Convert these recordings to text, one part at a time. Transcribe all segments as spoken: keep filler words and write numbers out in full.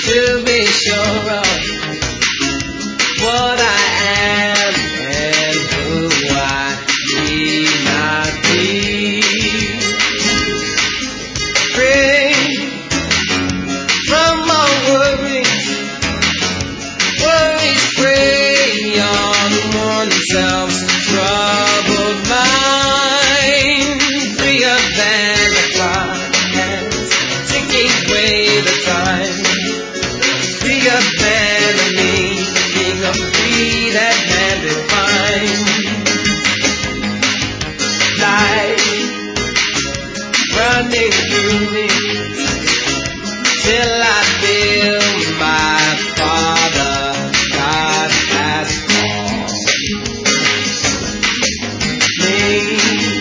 to be sure of what I am and who I need not be. Free from all worries, worries prey on oneself's troubled mind. Freer than the clock hands ticking away the time. Freer than the meaning of free that man defined. Life running through me till I feel my Father God has called me,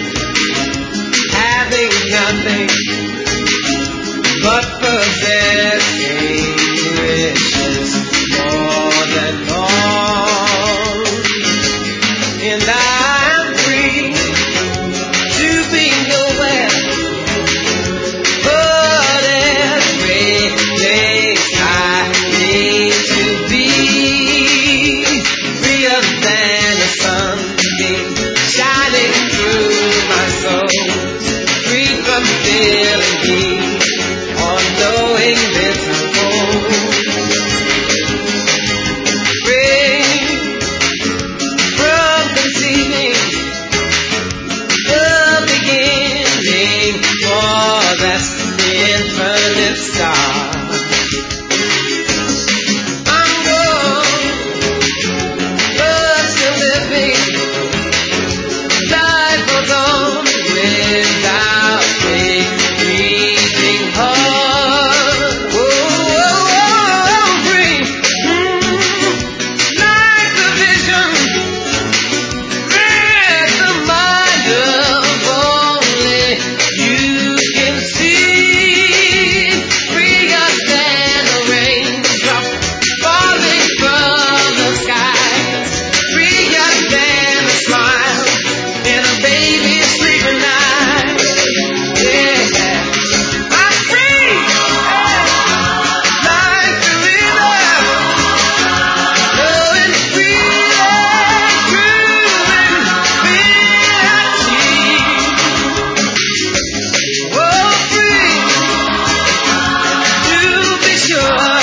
having nothing but possessing riches more than all, and I'm free to be nowhere but every place I need to be. Freer than the sunbeam shining through my soul. Free from feeling heat or knowing bitter cold. Free from conceiving the beginning, for that's the infinite star. I'm gone, but still living. Life goes on without a breathing heart. Oh, oh, oh, free, mm, like the vision, let the mind of only you can see. Freer than a raindrop falling from the skies. Freer than a smile in a baby's sleeping eyes. Yeah, I'm free, like the river, flowing freely through infinity. Oh, free to be sure